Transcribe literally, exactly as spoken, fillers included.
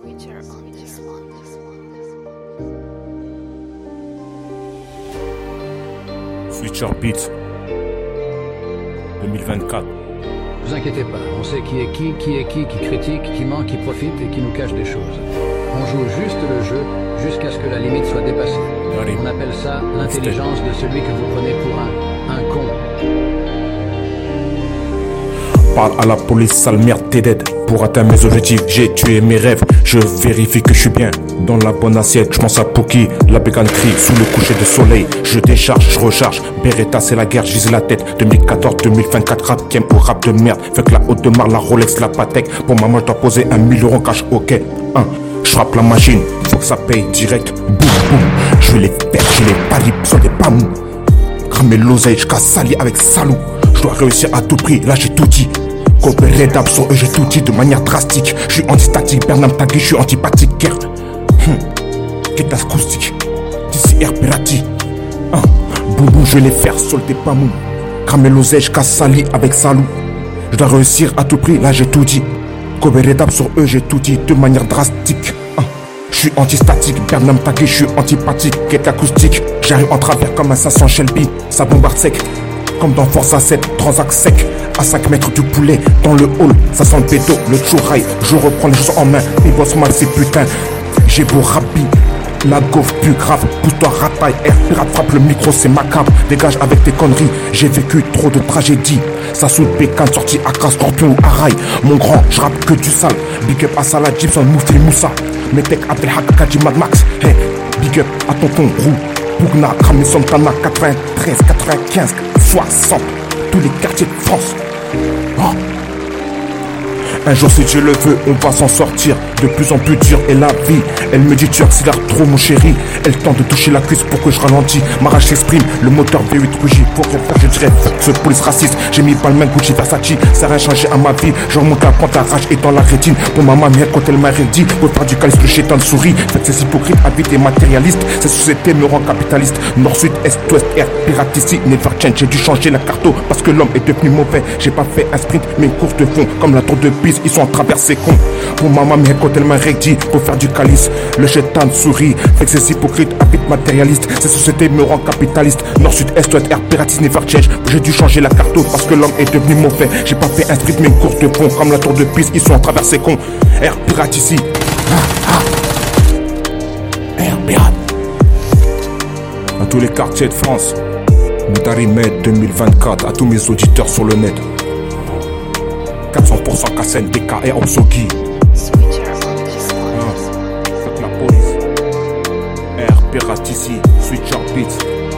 Switcher on this one. Switcher Beats deux mille vingt-quatre. Ne vous inquiétez pas, on sait qui est qui, qui est qui, qui critique, qui ment, qui profite et qui nous cache des choses. On joue juste le jeu jusqu'à ce que la limite soit dépassée. On appelle ça l'intelligence de celui que vous prenez pour un, un con. Parle à la police, sale merde, t'es dead. Pour atteindre mes objectifs, j'ai tué mes rêves. Je vérifie que je suis bien dans la bonne assiette. Je pense à Pookie, la bégane crie sous le coucher de soleil. Je décharge, je recharge. Beretta, c'est la guerre, je vise la tête. deux mille quatorze deux mille vingt-quatre, rap game au rap de merde. Fait que la haute de marre, la Rolex, la Patek. Pour maman, je dois poser un mille euros en cash, ok. Un, je frappe la machine, faut que ça paye direct. Boum, boum. Je vais les faire, je les paris, besoin des pamous. Cramer l'oseille, je casse sali avec salou. Je dois réussir à tout prix, là j'ai tout dit. Coopérer d'ab sur eux, j'ai tout dit de manière drastique. Je suis anti-statique, Bernam Tagui, je suis antipathique. Guerre, hum, qu'est-ce acoustique. D'ici Air Pirati. Hein, boum boum, je vais les faire solder pas mou. Cramer l'oseille, je casse sali avec salou. Je dois réussir à tout prix, là j'ai tout dit. Coopérer d'ab sur eux, j'ai tout dit de manière drastique. Hein, je suis anti-statique, Bernam Tagui, je suis antipathique. Qu'est-ce acoustique. J'arrive en travers comme un cinq cents Shelby. Ça bombarde sec. Comme dans Force A sept, Transac sec. À cinq mètres du poulet, dans le hall, ça sent le bédo, le chouraï. Je reprends les choses en main, ils bossent mal ces putains. J'ai beau rabi, la gaufre plus grave. Pousse-toi rataille, air pirate frappe le micro, c'est macabre. Dégage avec tes conneries, j'ai vécu trop de tragédies. Ça soude bécane, sorti à Scorpion ou Araï. Mon grand, je rappe que du sale. Big up à Salah, Gibson, Moufli, Moussa. Metek, Abdelhak, Kaji, Mad Max. Hey, big up à tonton Roux. Bougna, Kramé, Santana, quatre-vingt-treize, quatre-vingt-quinze, soixante. Tous les quartiers de France. Oh. Un jour si Dieu le veut, on va s'en sortir. De plus en plus dur est la vie. Elle me dit tu accélères trop mon chéri. Elle tente de toucher la cuisse pour que je ralentis. Ma rage s'exprime, le moteur V huit Rougi. Pour rien faire je dirais fuck ce police raciste. J'ai mis Balmain, Gucci, Versace. Ça n'a rien changé à ma vie. Je remonte la pente, la rage est dans la rétine. Pour ma maman quand elle m'a dit pour faire du calice le chétan sourit. Faites ces hypocrites, habites et matérialistes. Cette société me rend capitaliste. Nord, sud, est, ouest, air, pirate ici. Never change, j'ai dû changer la carte parce que l'homme est devenu mauvais. J'ai pas fait un sprint mais une course de fond. Comme la tour de Pise, ils sont en traversée con. Pour ma maman quand elle m'a dit pour faire du calice le chétan sourit. Fait que ces hypocrites habitent matérialistes. Cette société me rend capitaliste. Nord, sud, est, ouest, air, pirate never change. J'ai dû changer la carte parce que l'homme est devenu mauvais. J'ai pas fait un sprint mais une course de fond. Comme la tour de Pise, ils sont en traversée con. Air pirate ici. Ah, ah. Air pirate. À tous les quartiers de France. Moudari Med deux mille vingt-quatre. À tous mes auditeurs sur le net. quatre cents pour cent Kassen, D K et Obsogi. Switcher on this one. Fuck la police. Air pirate ici. Switcher Beats.